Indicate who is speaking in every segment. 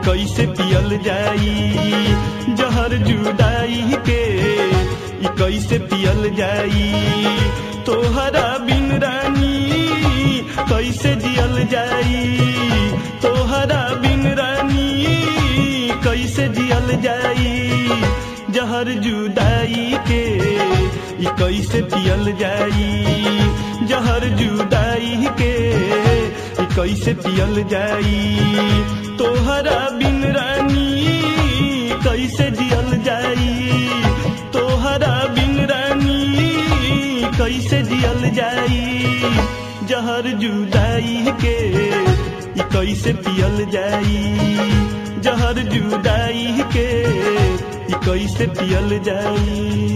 Speaker 1: कैसे पियल जाई जहर जुदाई के ई कैसे पियल जाई तोहरा बिन रानी कैसे जियल जाई तोहरा बिन रानी कैसे जियल जाई जहर जुदाई के ई कैसे पियल जाई जहर जुदाई के ई कैसे पियल जाई तोहरा बिन रानी कैसे जियल जाई तोहरा बिन रानी कैसे जियल जाई जहर जुदाई के ई कैसे पियल जाई जहर जुदाई के ई कैसे पियल जाई।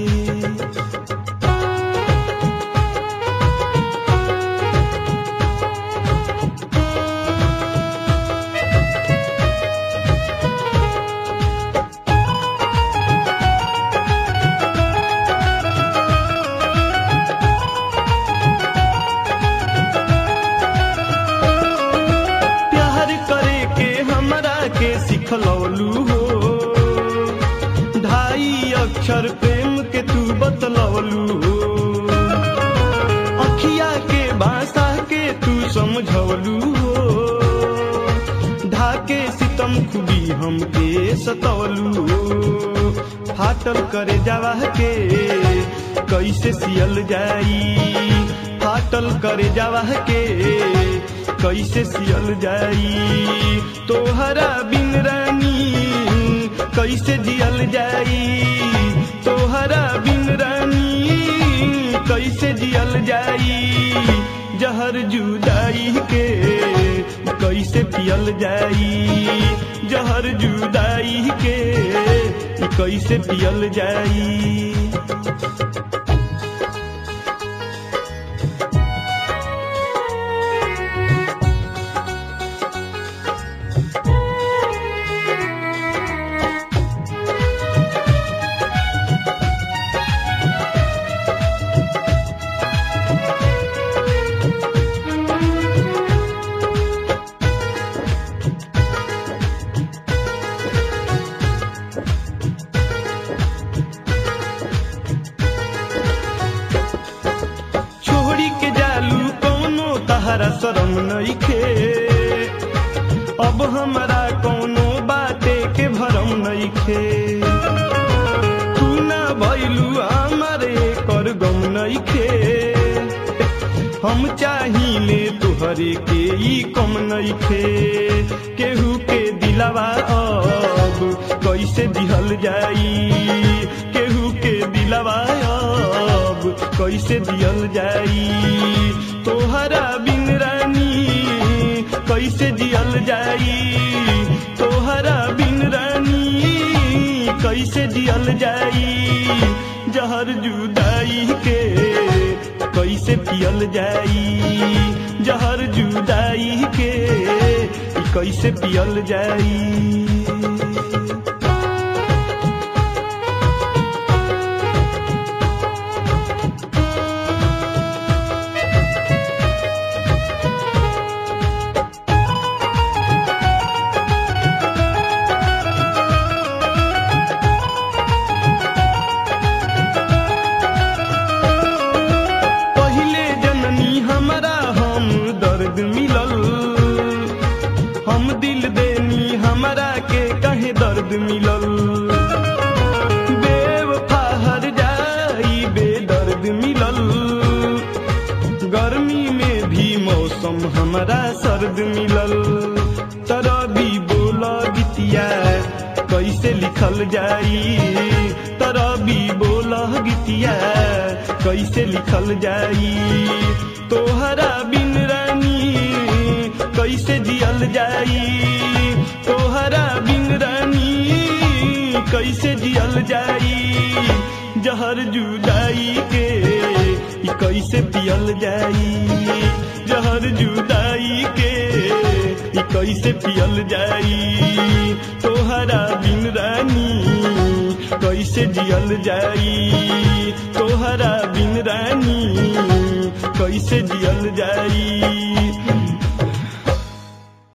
Speaker 1: सिखलौलू हो ढाई अक्षर प्रेम के तू बतलौलू हो अखिया के भाषा के तू समझौलू हो ढाके सितम खुबी हमके सतौलू हो फाटल करे जावा के कैसे सियल जाई फाटल करे जावा के कैसे सियल जाई तोहरा बिन रानी कैसे जियल जाई तोहरा बिन रानी कैसे जियल जाई जहर जुदाई के कैसे पियल जाई जहर जुदाई के कैसे पियल जाई। तहरा शरम नइखे अब हमरा कौनो बाटे के भरम नइखे तू ना भइलू हमारे कर गम नइखे हम चाहिले तुहरे के ई कम नइखे केहू के दिलवा अब कैसे दिहल जाई केहू के दिलवा अब कैसे दिहल जाई तोहरा बिन रानी कैसे जियल जाई तोहरा बिन रानी कैसे जियल जाई जहर जुदाई के कैसे पियल जाई जहर जुदाई के कैसे पियल जाई। हम दिल देनी हमरा के कहे दर्द मिलल बेवफा हर जाई बेदर्द मिलल गर्मी में भी मौसम हमरा सर्द मिलल तरह भी बोला गीतिया कैसे लिखल जाई तरह भी बोला गीतिया कैसे लिखल जाई तोहरा बिन रानी कैसे जियल जाई तोहरा बिन रानी कैसे जियल जाई जहर जुदाई के कैसे पियल जाई जहर जुदाई के कैसे पियल जाई तोहरा बिन रानी कैसे जियल जाई तोहरा बिन रानी कैसे जियल जाई।